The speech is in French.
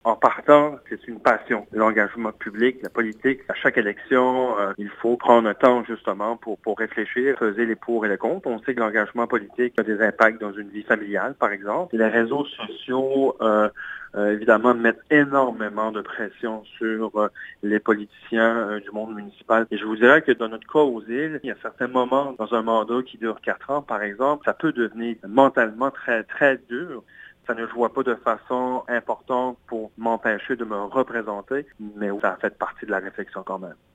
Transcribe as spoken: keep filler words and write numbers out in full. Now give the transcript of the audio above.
En partant, c'est une passion. L'engagement public, la politique, à chaque élection, euh, il faut prendre un temps justement pour, pour réfléchir, peser les pour et les contre. On sait que l'engagement politique a des impacts dans une vie familiale, par exemple. Les réseaux sociaux, euh, euh, évidemment, mettent énormément de pression sur euh, les politiciens euh, du monde municipal. Et je vous dirais que dans notre cas aux îles, il y a certains moments dans un mandat qui dure quatre ans, par exemple, ça peut devenir mentalement très, très dur. Ça ne joue pas de façon importante pour m'empêcher de me représenter, mais ça a fait partie de la réflexion quand même.